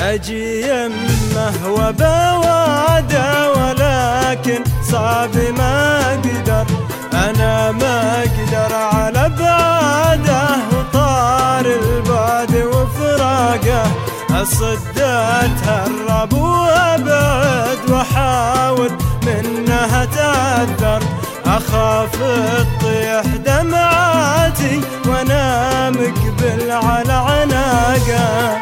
أجي يمه وبواده ولكن صعب ما أقدر، أنا ما أقدر على بعده وطار البعد وفراقه. أصد أتهرب وأبعد وأحاول منها تعذر، أخاف تطيح دمعاتي وأنا مقبل على عناقه.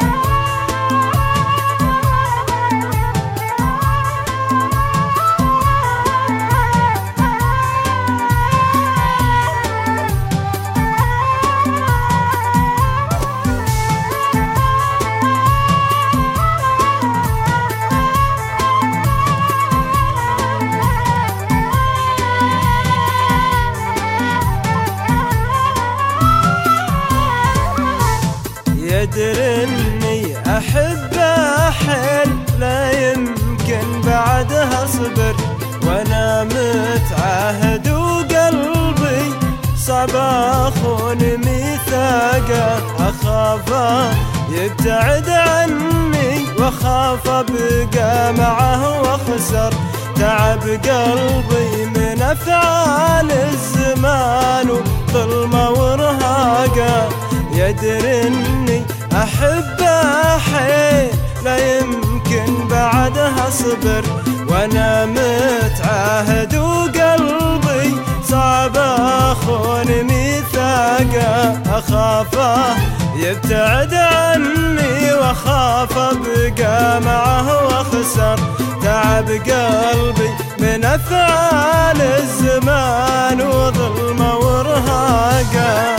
يدري اني احبه حيل لا يمكن بعدها صبر، وانا متعهد وقلبي صعب اخون ميثاقه. اخافه يبتعد عني واخاف ابقى معه واخسر، تعب قلبي من افعال الزمان وظلمه ورهاقه. يدري اني احبه حيل لا يمكن بعدها صبر، وانا متعاهد وقلبي صعب اخون ميثاقه. اخافه يبتعد عني واخاف ابقى معه واخسر، تعب قلبي من افعال الزمان وظلمه ورهاقه.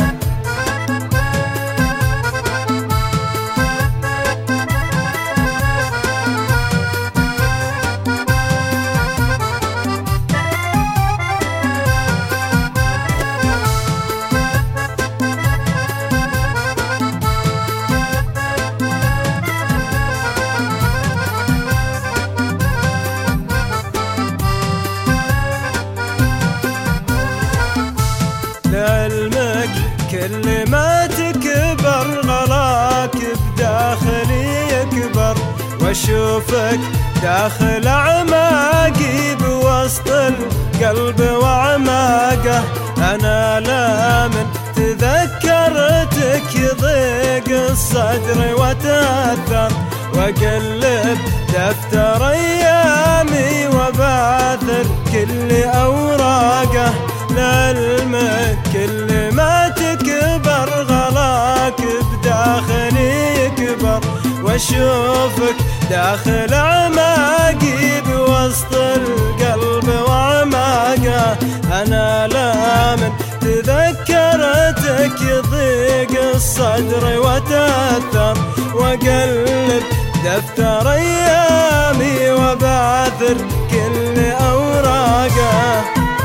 لعلمك كل ما تكبر غلاك بداخلي يكبر، واشوفك داخل اعماقي بوسط القلب واعماقه. انا لا من تذكرتك يضيق الصدر واتاثر، واقلب دفتر ايامي وبعثر كل اوراقه. لعلمك كل ما تكبر غلاك بداخلي يكبر، واشوفك داخل اعماقي بوسط القلب واعماقه. انا لا من تذكرتك يضيق الصدر وتاثر، واقلب دفتر ايامي وبعثر كل اوراقه.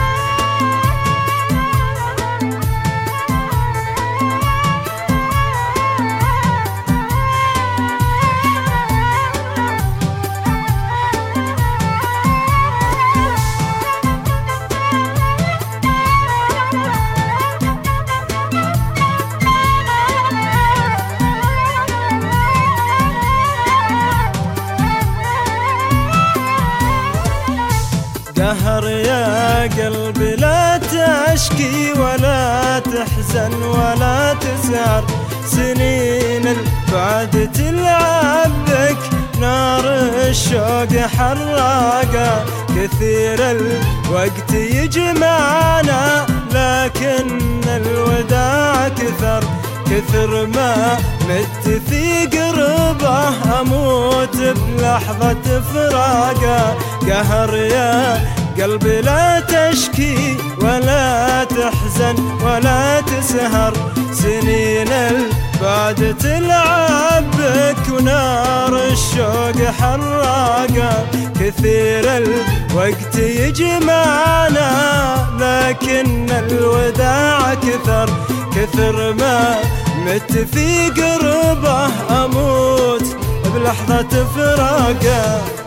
قهر يا قلبي لا تشكي ولا تحزن ولا تزعر، سنين البعد تلعب بك نار الشوق حراقه. كثير الوقت يجمعنا لكن الوداع كثر، كثر ما مت في قربه اموت بلحظة فراقه. قهر يا قلبي لا تشكي ولا تحزن ولا تسهر، سنين البعد تلعب بك ونار الشوق حراقه. كثير الوقت يجمعنا لكن الوداع كثر، كثر ما مت في قربه اموت بلحظة فراقه.